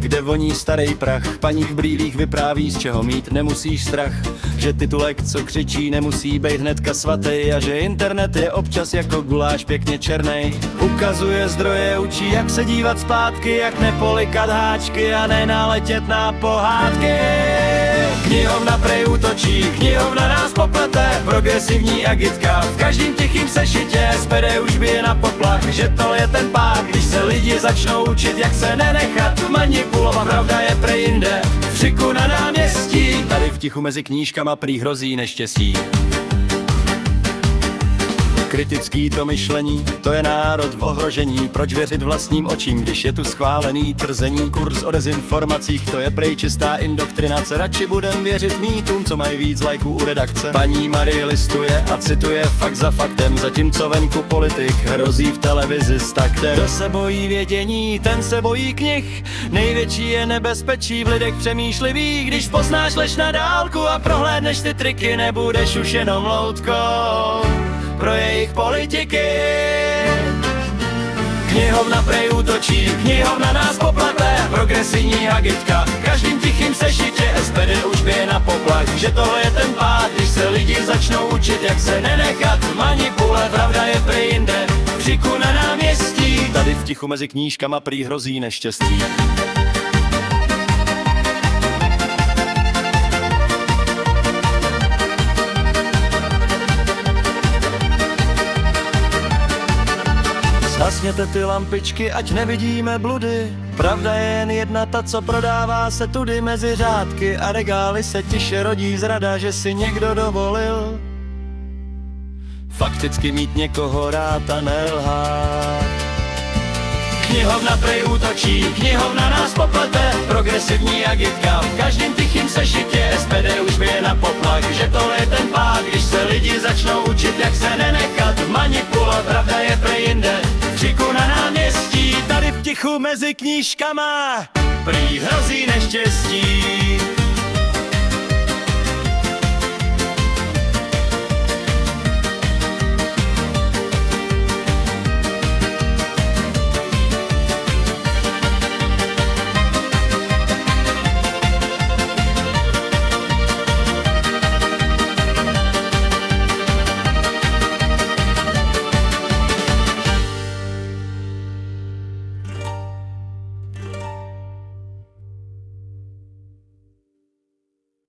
kde voní starý prach. Paní v brýlích vypráví, z čeho mít nemusíš strach, že titulek, co křičí, nemusí bejt hnedka svatý, a že internet je občas jako guláš pěkně černej. Ukazuje zdroje, učí, jak se dívat zpátky, jak nepolikat háčky a nenaletět na pohádky. Knihovna prej útočí, knihovna nás poplete, progresivní agitka v každým tichým sešitě. SPD už bije na poplach, že to je ten pád, když se lidi začnou učit, jak se nenechat manipulovat. Pravda je prej jinde, v křiku na náměstí, tady v tichu mezi knížkama prý hrozí neštěstí. Kritický to myšlení, to je národ v ohrožení. Proč věřit vlastním očím, když je tu schválený trzení? Kurz o dezinformacích, to je prej čistá indoktrinace. Radši budem věřit mýtům, co mají víc lajků u redakce. Paní Marie listuje a cituje fakt za faktem, zatímco venku politik hrozí v televizi s taktem. Kdo se bojí vědění, ten se bojí knih. Největší je nebezpečí v lidech přemýšlivých. Když poznáš lež na dálku a prohlédneš ty triky, nebudeš už jenom loutkou pro jejich politiky. Knihovna prej útočí, knihovna nás poplete, progresivní agitka v každým tichým sešitě. SPD už bije na poplach, že tohle je ten pád, když se lidi začnou učit, jak se nenechat manipulovat. Pravda je prej jinde, v křiku na náměstí, tady v tichu mezi knížkama prý hrozí neštěstí. Zasněte ty lampičky, ať nevidíme bludy. Pravda je jen jedna, ta, co prodává se tudy mezi řádky a regály se tiše rodí zrada, že si někdo dovolil fakticky mít někoho rád a nelhát. Knihovna prej útočí, knihovna nás poplete, progresivní agitka v každým tichým sešitě. SPD už bije na poplach, že tohle je ten pád, když se lidi začnou učit, jak se nenechat manipulovat. Pravda je prej jinde, v křiku na náměstí, tady v tichu mezi knížkama prý hrozí neštěstí.